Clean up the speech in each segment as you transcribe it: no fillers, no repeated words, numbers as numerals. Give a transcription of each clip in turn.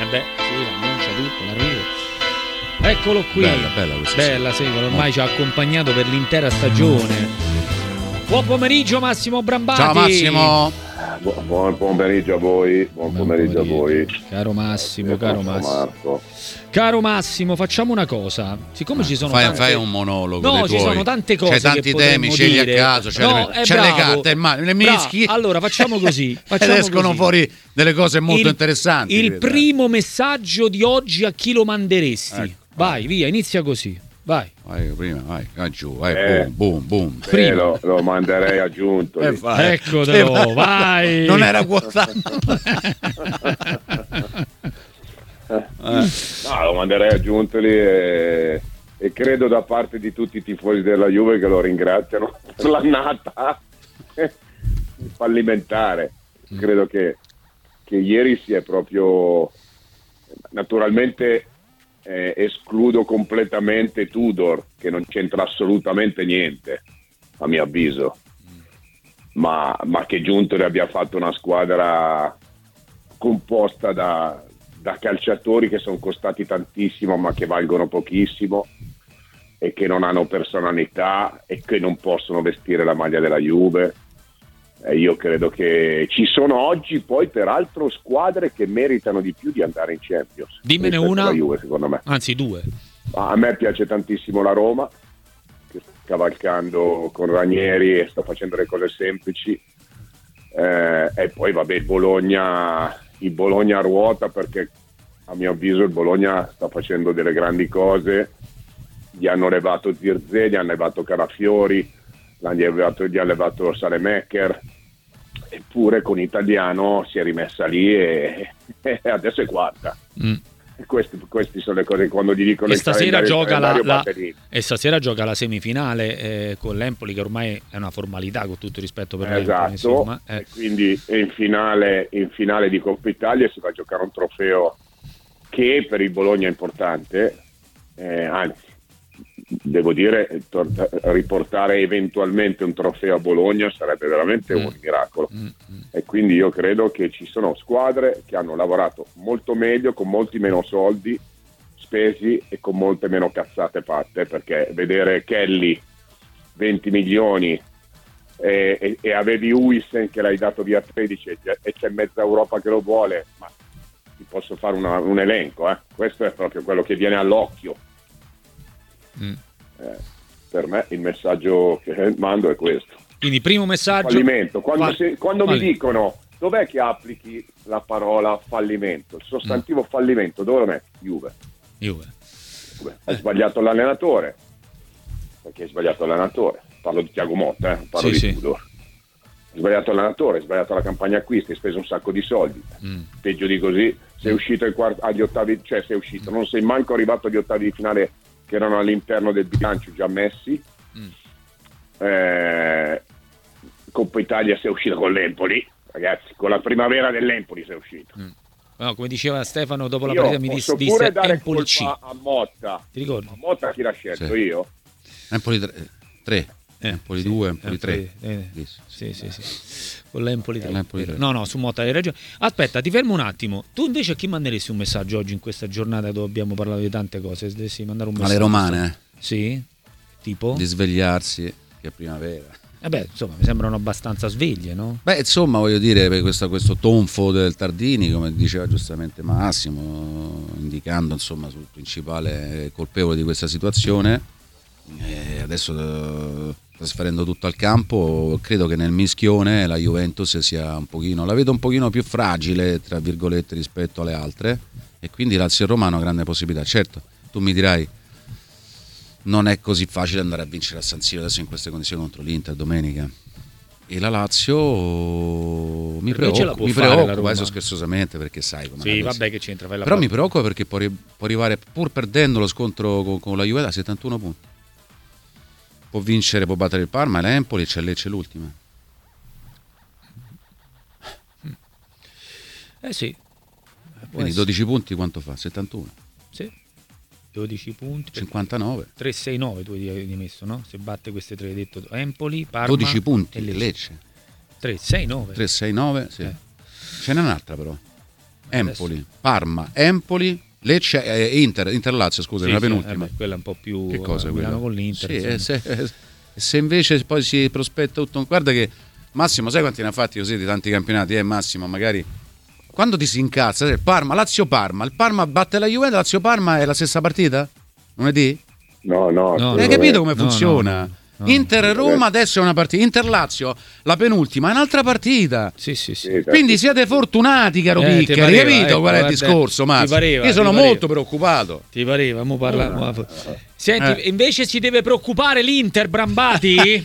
sì, l'annuncia tutto, l'arrivo. Eccolo qui. Bella questa. Bella, sì, ormai ci ha accompagnato per l'intera stagione. Buon pomeriggio Massimo Brambati. Ciao Massimo. Buon pomeriggio a voi. Buon pomeriggio a voi. Caro Massimo, Marco. Caro Massimo, facciamo una cosa. Siccome ci sono tante... fai un monologo. No, dei ci tuoi. sono tante cose. C'è tanti temi, scegli a caso. C'è le carte, le mischi. Allora facciamo così. Ed escono fuori delle cose molto interessanti. Il primo messaggio di oggi a chi lo manderesti? Ecco. Vai, via, inizia così. Vai prima, vai giù, vai, boom. Prima lo manderei a Giuntoli. Eccotelo, vai. Non era quotato. No, lo manderei a Giuntoli e credo da parte di tutti i tifosi della Juve che lo ringraziano per l'annata fallimentare. Credo che ieri si è proprio, naturalmente escludo completamente Tudor, che non c'entra assolutamente niente a mio avviso, ma che Giuntoli abbia fatto una squadra composta da calciatori che sono costati tantissimo ma che valgono pochissimo e che non hanno personalità e che non possono vestire la maglia della Juve. E io credo che ci sono oggi poi peraltro squadre che meritano di più di andare in Champions. Dimmene una, la Juve, secondo me. Anzi due. A me piace tantissimo la Roma, che sta cavalcando con Ranieri e sta facendo le cose semplici, e poi vabbè il Bologna ruota, perché a mio avviso il Bologna sta facendo delle grandi cose. Gli hanno levato Zirze, gli hanno levato Carafiori, gli ha levato Salemaker, eppure con Italiano si è rimessa lì e adesso è quarta. Queste sono le cose quando gli dicono e stasera gioca la semifinale con l'Empoli, che ormai è una formalità, con tutto il rispetto per l'Empoli, esatto. E quindi in finale di Coppa Italia si va a giocare un trofeo che per il Bologna è importante, anzi devo dire, riportare eventualmente un trofeo a Bologna sarebbe veramente un miracolo. E quindi io credo che ci sono squadre che hanno lavorato molto meglio, con molti meno soldi spesi e con molte meno cazzate fatte, perché vedere Kelly 20 milioni e avevi Huijsen che l'hai dato via 13 e c'è mezza Europa che lo vuole, ma ti posso fare un elenco, questo è proprio quello che viene all'occhio. Per me il messaggio che mando è questo. Quindi primo messaggio, fallimento. Quando mi dicono dov'è che applichi la parola fallimento, il sostantivo fallimento, dove lo metti? Juve. Hai sbagliato l'allenatore, perché hai sbagliato l'allenatore, parlo di Thiago Motta, parlo di Tudor. Hai sbagliato l'allenatore, hai sbagliato la campagna acquisti, hai speso un sacco di soldi. Peggio di così, sei uscito agli ottavi, cioè sei uscito, non sei manco arrivato agli ottavi di finale che erano all'interno del bilancio già messi. Coppa Italia sei uscito con l'Empoli, ragazzi, con la primavera dell'Empoli sei uscito. No, come diceva Stefano dopo la partita, mi disse dare Empoli C a Motta. Ti ricordi? A Motta chi l'ha scelto? Io? Empoli 3. Empoli 2, Empoli 3. Sì. Con l'Empoli 3. No, su Motta hai ragione. Aspetta, ti fermo un attimo. Tu invece a chi manderesti un messaggio oggi in questa giornata dove abbiamo parlato di tante cose? Se dovessi mandare un messaggio alle romane? Sì? Tipo? Di svegliarsi, che è primavera. Insomma, mi sembrano abbastanza sveglie, no? Insomma, voglio dire, questo tonfo del Tardini, come diceva giustamente Massimo, indicando insomma sul principale colpevole di questa situazione, adesso trasferendo tutto al campo, credo che nel mischione la Juventus sia la vedo un pochino più fragile, tra virgolette, rispetto alle altre, e quindi Lazio e Roma hanno grande possibilità. Certo, tu mi dirai, non è così facile andare a vincere a San Siro adesso in queste condizioni contro l'Inter domenica, e la Lazio mi preoccupa adesso scherzosamente, perché sai come vabbè, che c'entra, però mi preoccupa perché può arrivare, pur perdendo lo scontro con la Juve, a 71 punti. Può vincere, può battere il Parma e l'Empoli, e c'è Lecce l'ultima. Sì. Quindi 12 punti quanto fa? 71. Sì. 12 punti. 59. 3-6-9 tu hai messo, no? Se batte queste tre, hai detto Empoli, Parma 12 punti e Lecce. 3-6-9. 3-6-9, sì. Ce n'è un'altra però. Empoli, Parma, Empoli, Lecce, Inter Lazio, scusa, la penultima. Quella è un po' più che cosa Milano con l'Inter. Sì, se invece poi si prospetta tutto, guarda che Massimo, sai quanti ne ha fatti così di tanti campionati? Massimo, magari quando ti si incazza, il Parma, Lazio-Parma, il Parma batte la Juventus, Lazio-Parma è la stessa partita? Lunedì? No. Hai capito come funziona? No. Inter-Roma adesso è una partita, Inter-Lazio la penultima è un'altra partita. Sì. Quindi siete fortunati, caro Piccari, capito qual è il discorso? Io sono molto preoccupato. Ti pareva? Mo parla. Senti, invece si deve preoccupare l'Inter, Brambati?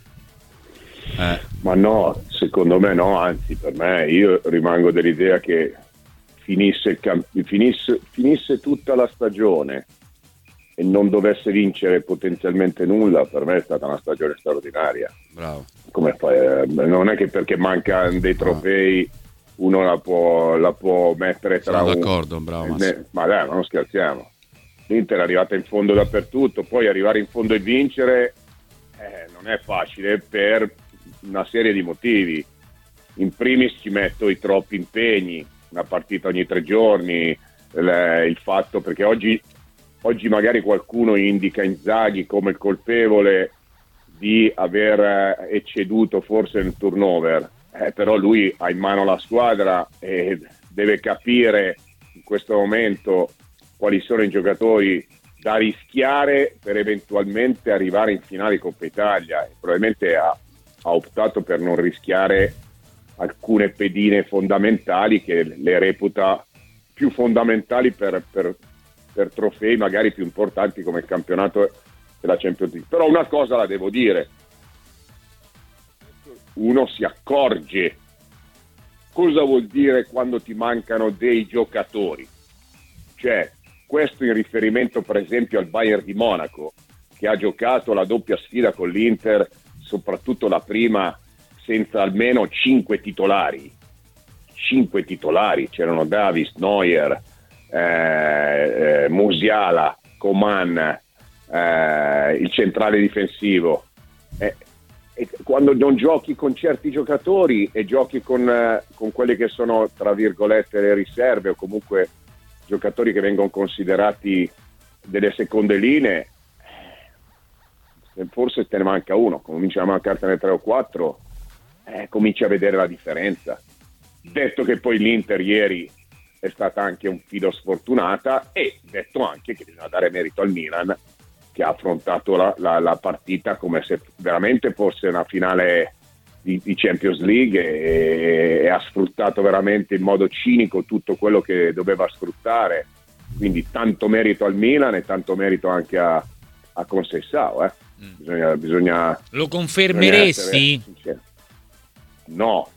Ma no, secondo me no, anzi per me io rimango dell'idea che finisse tutta la stagione e non dovesse vincere potenzialmente nulla, per me è stata una stagione straordinaria. Bravo. Come fai? Non è che perché mancano dei trofei uno la può mettere tra Sono d'accordo, bravo Massimo. Ma dai, ma non scherziamo. L'Inter è arrivata in fondo dappertutto, poi arrivare in fondo e vincere non è facile per una serie di motivi. In primis ci metto i troppi impegni, una partita ogni 3 giorni, il fatto perché oggi magari qualcuno indica Inzaghi come il colpevole di aver ecceduto forse nel turnover, però lui ha in mano la squadra e deve capire in questo momento quali sono i giocatori da rischiare per eventualmente arrivare in finale di Coppa Italia, e probabilmente ha optato per non rischiare alcune pedine fondamentali che le reputa più fondamentali per trofei magari più importanti come il campionato e la Champions League. Però una cosa la devo dire, uno si accorge cosa vuol dire quando ti mancano dei giocatori, cioè questo in riferimento per esempio al Bayern di Monaco, che ha giocato la doppia sfida con l'Inter, soprattutto la prima senza almeno 5 titolari, c'erano Davis, Neuer, Musiala, Coman, il centrale difensivo, e quando non giochi con certi giocatori e giochi con quelle che sono tra virgolette le riserve o comunque giocatori che vengono considerati delle seconde linee, forse te ne manca uno, comincia a mancartene 3 o 4, cominci a vedere la differenza. Detto che poi l'Inter ieri è stata anche un filo sfortunata, e detto anche che bisogna dare merito al Milan, che ha affrontato la partita come se veramente fosse una finale di Champions League, e ha sfruttato veramente in modo cinico tutto quello che doveva sfruttare. Quindi tanto merito al Milan e tanto merito anche a Conceição. Bisogna lo confermeresti? No,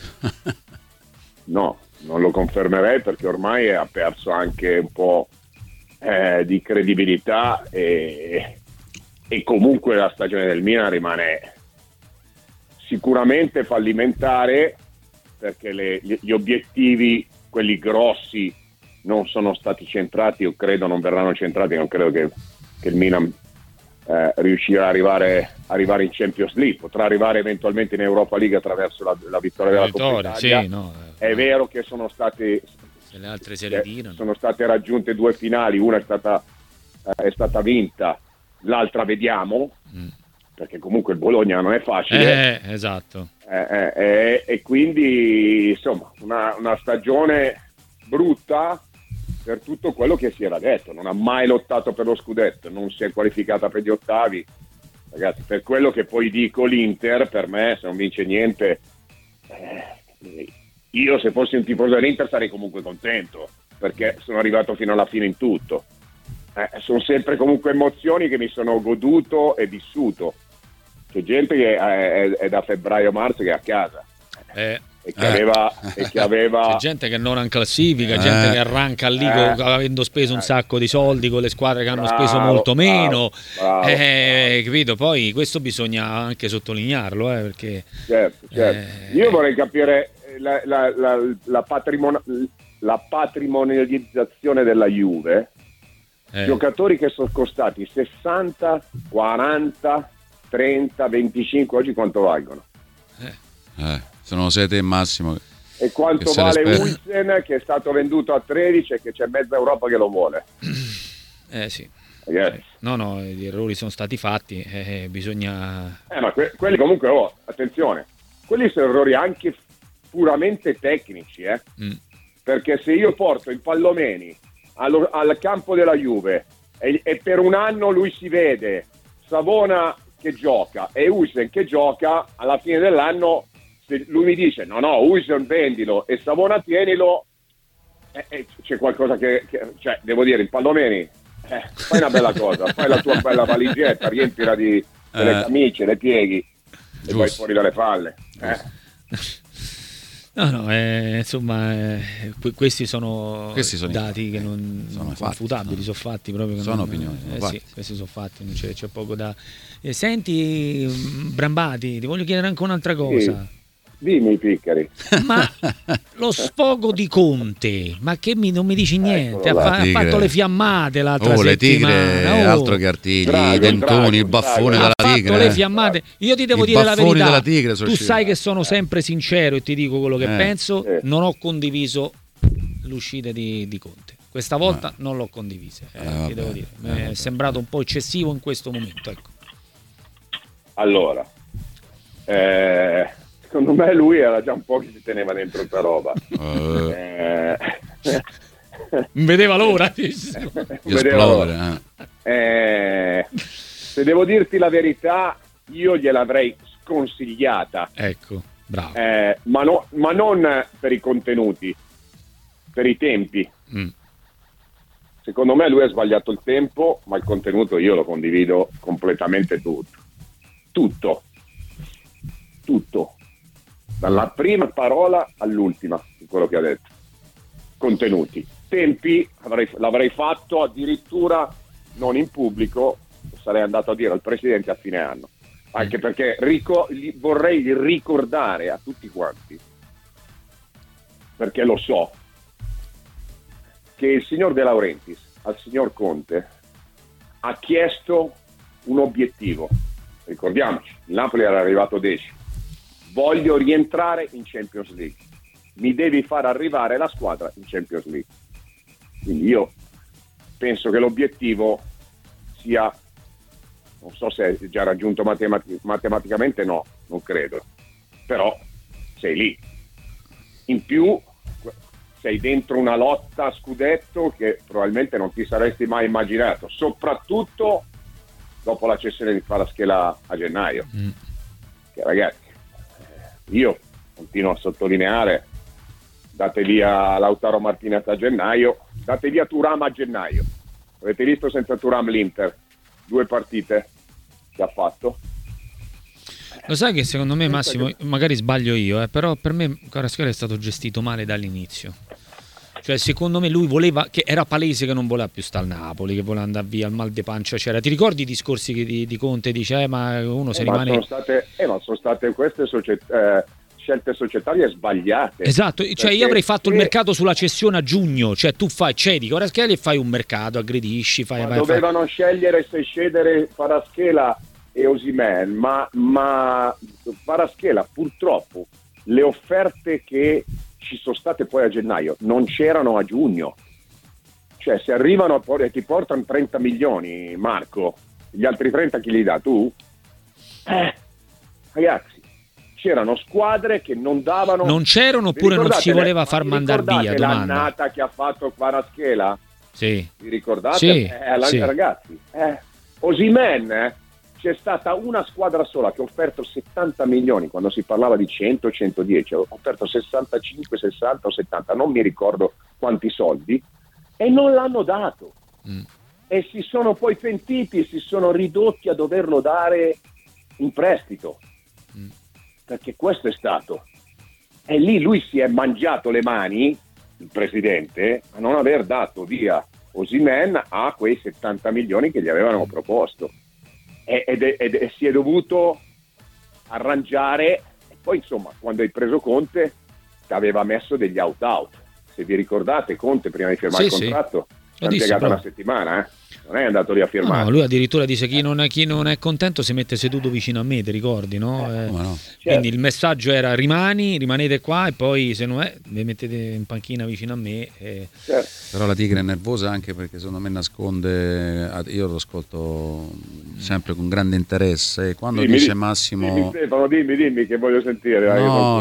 non lo confermerei, perché ormai ha perso anche un po' di credibilità, e comunque la stagione del Milan rimane sicuramente fallimentare, perché gli obiettivi, quelli grossi, non sono stati centrati, o credo non verranno centrati. Non credo che il Milan riuscirà a arrivare in Champions League. Potrà arrivare eventualmente in Europa League attraverso la vittoria della Coppa Italia. Sì, è vero che sono state le altre serie sono state raggiunte 2 finali, una è stata vinta, l'altra vediamo, perché comunque il Bologna non è facile. Esatto. E quindi insomma una stagione brutta per tutto quello che si era detto. Non ha mai lottato per lo scudetto, non si è qualificata per gli ottavi. Ragazzi, per quello che poi dico, l'Inter per me, se non vince niente, io se fossi un tifoso dell'Inter sarei comunque contento, perché sono arrivato fino alla fine in tutto. Sono sempre comunque emozioni che mi sono goduto e vissuto. C'è gente che è da febbraio-marzo che è a casa. E che aveva c'è gente che non ha in classifica, gente che arranca lì avendo speso un sacco di soldi con le squadre che hanno speso molto meno. Capito? Poi questo bisogna anche sottolinearlo, perché certo. Io vorrei capire la patrimonializzazione della Juve. Giocatori che sono costati 60, 40, 30, 25, oggi quanto valgono? Sono 7 massimo. E quanto vale Huijsen, che è stato venduto a 13 e che c'è mezza Europa che lo vuole. Sì. Yes. No, gli errori sono stati fatti, bisogna... Ma quelli comunque, attenzione, quelli sono errori anche puramente tecnici, perché se io porto il Pallomeni al campo della Juve e per un anno lui si vede Savona che gioca e Huijsen che gioca, alla fine dell'anno se lui mi dice no Huijsen vendilo e Savona tienilo, c'è qualcosa che cioè, devo dire, il Pallomeni, fai una bella cosa, fai la tua bella valigetta, riempila delle camicie, le pieghi e vai fuori dalle palle. Insomma, questi sono dati che non sono confutabili, sono fatti proprio. Sono opinioni. Sì, questi sono fatti, non c'è poco da... Senti, Brambati, ti voglio chiedere anche un'altra cosa. Sì. Dimmi, Piccari. Ma lo sfogo di Conte, ma che non mi dici niente? Ha fatto le fiammate l'altra settimana. Tigre, altro che artigli, i dentoni, il baffone della Tigre. Ha fatto le fiammate. Io ti devo dire la verità. Tu sai che sono sempre sincero e ti dico quello che penso. Non ho condiviso l'uscita di Conte. Questa volta non l'ho condivisa. Ti devo dire. Mi è sembrato un po' eccessivo in questo momento. Ecco. Allora, secondo me lui era già un po' che si teneva dentro questa roba. Vedeva l'ora di esplodere. Se devo dirti la verità, io gliel'avrei sconsigliata. Ecco, bravo. Ma non per i contenuti, per i tempi. Secondo me lui ha sbagliato il tempo, ma il contenuto io lo condivido completamente tutto. Dalla prima parola all'ultima di quello che ha detto. Contenuti, tempi, l'avrei fatto addirittura non in pubblico, sarei andato a dire al presidente a fine anno, anche perché vorrei ricordare a tutti quanti, perché lo so, che il signor De Laurentiis al signor Conte ha chiesto un obiettivo. Ricordiamoci, il Napoli era arrivato 10. Voglio rientrare in Champions League. Mi devi far arrivare la squadra in Champions League. Quindi io penso che l'obiettivo sia, non so se è già raggiunto matematicamente, no, non credo. Però sei lì. In più sei dentro una lotta a scudetto che probabilmente non ti saresti mai immaginato, soprattutto dopo la cessione di Kvaratskhelia a gennaio. Che ragazzi, io continuo a sottolineare, date via Lautaro Martinez a gennaio, date via Thuram a gennaio. Avete visto senza Thuram l'Inter? 2 partite che ha fatto. Lo sai che secondo me, Massimo, magari sbaglio io, però per me Kvaratskhelia è stato gestito male dall'inizio. Cioè, secondo me lui voleva, che era palese che non voleva più stare al Napoli, che voleva andare via, il mal de pancia c'era. Ti ricordi i discorsi di Conte? Dice, ma uno se rimane... Ma sono state queste scelte societarie sbagliate. Esatto, cioè io avrei fatto il mercato sulla cessione a giugno, cioè tu cedi Kvaratskhelia e fai un mercato, aggredisci, dovevano scegliere se cedere Kvaratskhelia e Osimhen, ma Kvaratskhelia purtroppo le offerte che ci sono state poi a gennaio non c'erano a giugno. Cioè se arrivano e ti portano 30 milioni, Marco, gli altri 30 chi li dà tu? Ragazzi, c'erano squadre che non davano... Non c'erano oppure non si voleva far mandare via? Domanda. L'annata che ha fatto Kvaratskhelia? Sì. Vi ricordate? Sì. Ragazzi, Osimhen, c'è stata una squadra sola che ha offerto 70 milioni quando si parlava di 100, 110, ha offerto 65, 60 o 70, non mi ricordo quanti soldi, e non l'hanno dato. E si sono poi pentiti, si sono ridotti a doverlo dare in prestito, perché questo è stato. E lì lui si è mangiato le mani, il presidente, a non aver dato via Osimhen a quei 70 milioni che gli avevano proposto. E si è dovuto arrangiare. E poi insomma, quando hai preso Conte ti aveva messo degli out. Se vi ricordate, Conte prima di firmare il contratto ha impiegato una settimana, non è andato lì a firmare. No, lui addirittura dice chi non è contento si mette seduto vicino a me, ti ricordi, no? No. Quindi il messaggio era rimanete qua e poi se non è vi mettete in panchina vicino a me. Certo. Però la Tigre è nervosa anche perché secondo me nasconde, io lo ascolto sempre con grande interesse, quando dice Massimo... Dimmi Stefano, dimmi che voglio sentire. No,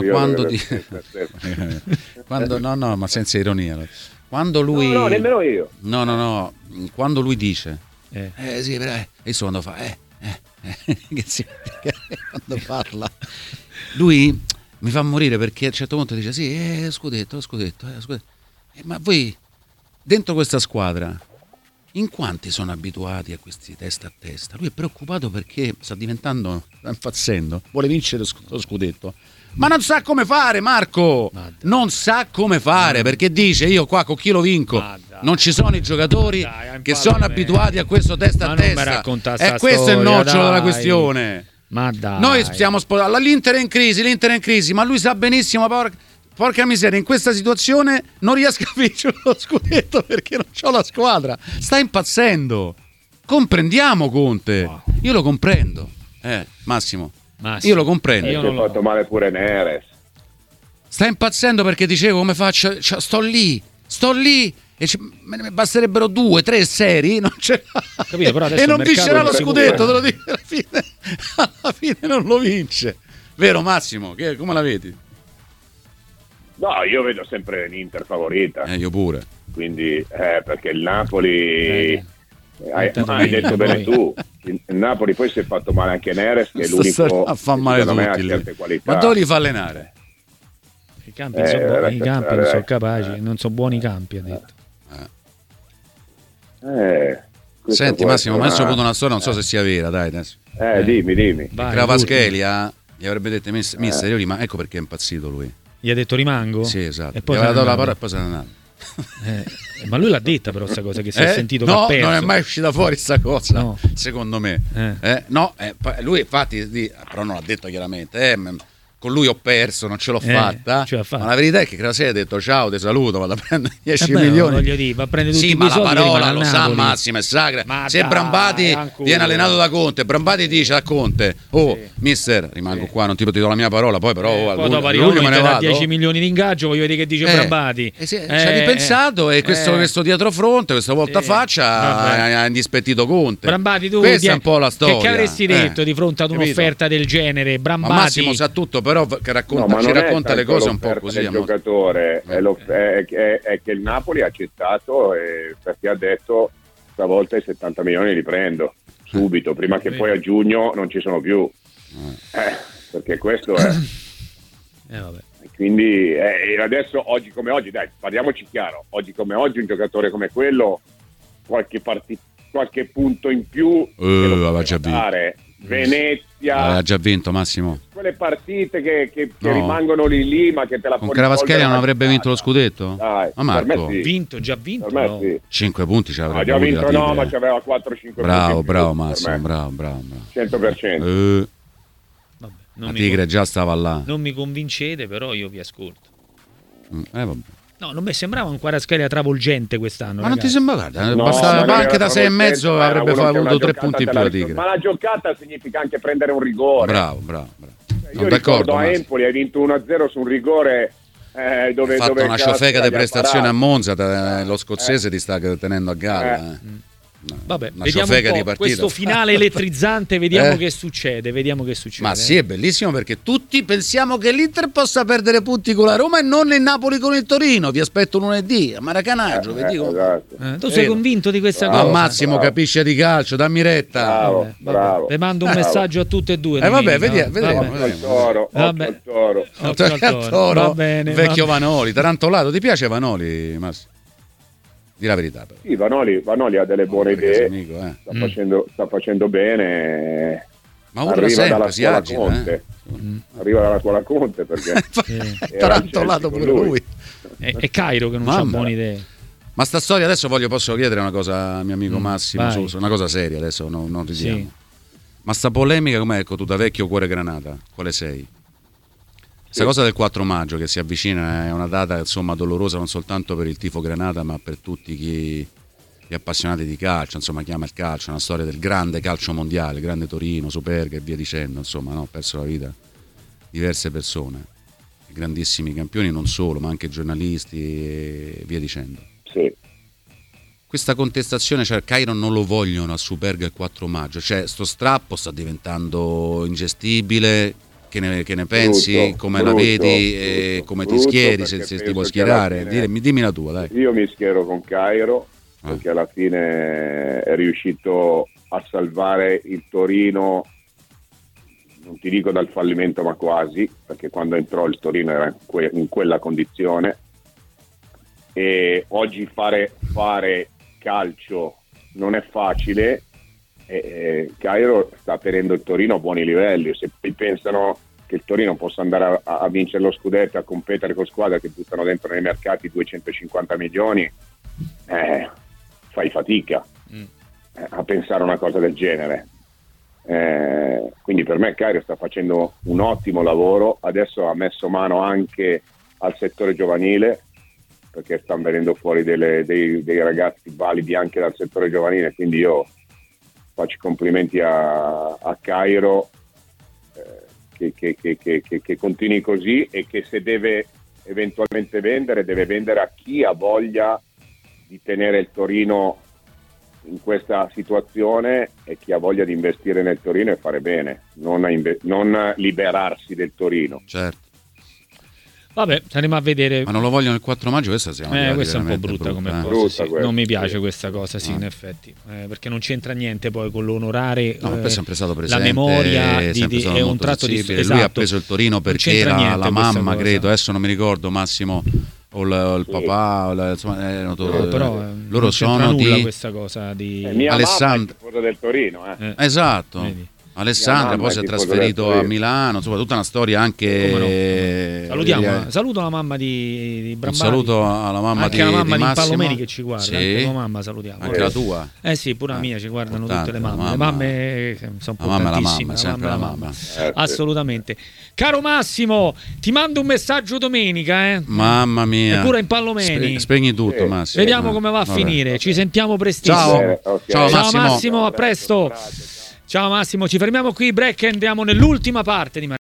quando no, ma senza ironia. Quando lui... No, nemmeno io. No, quando lui dice sì, però adesso quando fa che si quando parla lui mi fa morire perché a un certo punto dice sì, scudetto. Ma voi dentro questa squadra in quanti sono abituati a questi testa a testa? Lui è preoccupato perché sta impazzendo, vuole vincere lo scudetto. Ma non sa come fare, Marco. Non sa come fare perché dice io qua con chi lo vinco. Non ci sono i giocatori che sono abituati a questo testa a testa. E questo è il nocciolo della questione. Ma dai. Noi stiamo l'Inter è in crisi, ma lui sa benissimo, porca miseria, in questa situazione non riesco a vincere lo scudetto perché non c'ho la squadra. Sta impazzendo. Comprendiamo Conte. Io lo comprendo. Massimo. Io lo comprendo. Si è fatto male pure Neres. Sta impazzendo perché dicevo come faccio? Sto lì e me ne basterebbero 2-3 serie, non ce l'ha. Capito, però adesso e non vincerà lo scudetto, te lo dico, alla fine non lo vince. Vero Massimo? Come la vedi? No, io vedo sempre l'Inter favorita. Io pure. Quindi perché il Napoli hai detto bene tu. Il Napoli poi si è fatto male anche Neres, che è l'unico a fa male che tutti certe qualità. Ma dove li fa allenare? I campi non sono buoni, non sono capaci, non sono buoni i campi, ha detto. Senti Massimo, mi ha saputo una storia, non so se sia vera, dai adesso. Dimmi. Cravaschelia gli avrebbe detto mister, io ma ecco perché è impazzito lui. Gli ha detto rimango? Sì, esatto. E poi gli aveva dato la parola e poi se n'è andato. Ma lui l'ha detta però sta cosa che si è sentito no, che ha perso. Non è mai uscita fuori sta cosa, no. Secondo me. Lui infatti però non l'ha detto chiaramente, con lui ho perso, non ce l'ho fatta. Ma la verità è che Cravaschelia ha detto ciao, ti saluto, vado a prendere 10 milioni. Voglio dire, va a prendere tutti sì, i ma la soldi, parola lo sa Massimo, è sacra. Se Brambati viene allenato da Conte, Brambati dice a Conte mister, rimango qua, non ti do la mia parola, poi però poi dopo me ne vado. 10 milioni di ingaggio, voglio vedere che dice Brambati. Ci ha ripensato e questo dietrofronte, questa voltafaccia ha indispettito Conte. Brambati, tu questa è un po' la storia. Che avresti detto di fronte ad un'offerta del genere? Brambati. Ma Massimo sa tutto, però che ci racconta le cose un po' così. Il giocatore è che il Napoli ha accettato perché ha detto stavolta i 70 milioni li prendo subito, prima che poi a giugno non ci sono più. Perché questo è. Vabbè. Quindi adesso, oggi come oggi, dai, parliamoci chiaro, oggi come oggi un giocatore come quello qualche punto in più aveva già vinto. Venezia aveva già vinto Massimo, quelle partite che rimangono lì ma che te la con Cravaschelia non avrebbe vinto lo scudetto? Dai, ma Marco già vinto per me sì. 5 punti ci avrebbe già vinto ma c'aveva 4-5 bravo Massimo, bravo 100%. Vabbè, la Tigre già stava là. Non mi convincete, però io vi ascolto. Vabbè. No, non mi sembrava un Quaraschelia travolgente quest'anno. Ma non ti sembra? Guarda, bastava anche da 6,5 avrebbe avuto 3 punti in più la Tigre. Ma la giocata significa anche prendere un rigore. Bravo. Io ricordo a Empoli hai vinto 1-0 su un rigore dove ha fatto una ciofeca di prestazione a Monza, lo scozzese ti sta tenendo a galla. Vabbè, vediamo un po' questo finale elettrizzante, vediamo che succede, Ma sì, è bellissimo perché tutti pensiamo che l'Inter possa perdere punti con la Roma e non il Napoli con il Torino. Vi aspetto lunedì a Maracana, giovedì. Tu sei convinto di questa cosa? Massimo capisce di calcio, dammi retta. Bravo. Vi mando un messaggio a tutte e due. Vabbè, vediamo. Toro. Va bene. Vecchio Vanoli, tarantolato. Ti piace Vanoli, Massimo? Di la verità però. Sì, Vanoli ha delle buone idee, sta facendo bene, ma arriva dalla scuola Conte, arriva dalla scuola Conte perché tarantolato pure lui. È Cairo che non ha buone idee. Ma sta storia adesso posso chiedere una cosa a mio amico Massimo, su una cosa seria adesso, non ridiamo. Sì. Ma sta polemica com'è, ecco tu da vecchio cuore granata, quale sei? Questa cosa del 4 maggio che si avvicina è una data insomma dolorosa non soltanto per il tifo Granata ma per tutti chi gli appassionati di calcio, insomma, chiama il calcio, una storia del grande calcio mondiale, grande Torino, Superga e via dicendo, insomma, no? Ha perso la vita diverse persone, grandissimi campioni, non solo, ma anche giornalisti e via dicendo. Sì. Questa contestazione, cioè Cairo non lo vogliono a Superga il 4 maggio, cioè sto strappo sta diventando ingestibile. Che ne pensi, brutto, come la vedi e come ti schieri, se ti puoi schierare? Dimmi la tua, dai. Io mi schiero con Cairo perché alla fine è riuscito a salvare il Torino, non ti dico dal fallimento ma quasi, perché quando entrò il Torino era in quella condizione, e oggi fare calcio non è facile. Cairo sta tenendo il Torino a buoni livelli. Se poi pensano che il Torino possa andare a vincere lo scudetto, a competere con squadre che buttano dentro nei mercati 250 milioni, fai fatica a pensare una cosa del genere. Quindi per me Cairo sta facendo un ottimo lavoro. Adesso ha messo mano anche al settore giovanile, perché stanno venendo fuori dei ragazzi validi anche dal settore giovanile, quindi io faccio complimenti a Cairo, che continui così, e che se deve eventualmente vendere, deve vendere a chi ha voglia di tenere il Torino in questa situazione e chi ha voglia di investire nel Torino e fare bene, non liberarsi del Torino. Certo. Vabbè, saremo a vedere. Ma non lo vogliono il 4 maggio, questa è un po' brutta come cosa, sì. Non mi piace questa cosa, sì, in effetti, perché non c'entra niente poi con l'onorare è sempre stato presente, la memoria è un tratto di esatto. Lui ha preso il Torino perché la mamma, credo, adesso non mi ricordo, Massimo o il papà, insomma, però loro sono nulla questa cosa di Alessandro, mamma è del Torino, esatto. Vedi. Alessandra poi si è trasferito a Milano, insomma tutta una storia anche. Saluto la mamma di Brambati. Un saluto alla mamma anche di la mamma di Massimo. Palomeni che ci guarda, sì. anche tua mamma salutiamo. Anche la tua? Sì, pure la mia, ci guardano tutte le mamme. Le mamme sono la mamma, importantissime, sempre la mamma. Assolutamente. Caro Massimo, ti mando un messaggio domenica, Mamma mia. E pure in Palomeni. Spegni tutto, Massimo. Vediamo come va a finire. Ci sentiamo prestissimo. Ciao. Ciao Massimo, a presto. Ciao Massimo, ci fermiamo qui, break, e andiamo nell'ultima parte di